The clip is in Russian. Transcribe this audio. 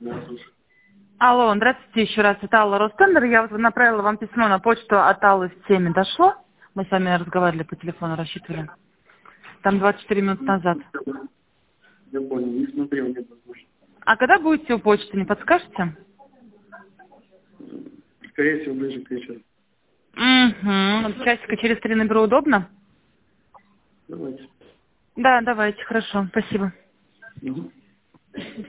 Да, слушай. Алло, здравствуйте еще раз. Это Алла Ростендер. Я вот направила вам письмо на почту от Аллы в теме. Дошло? Мы с вами разговаривали по телефону, рассчитывали. Там 24 минуты назад. Я понял, не смотрел, нет возможности. А когда будете у почты, не подскажете? Скорее всего, ближе к вечеру. Угу. Часика через 3 наберу, удобно? Давайте. Да, давайте, хорошо. Спасибо. Угу.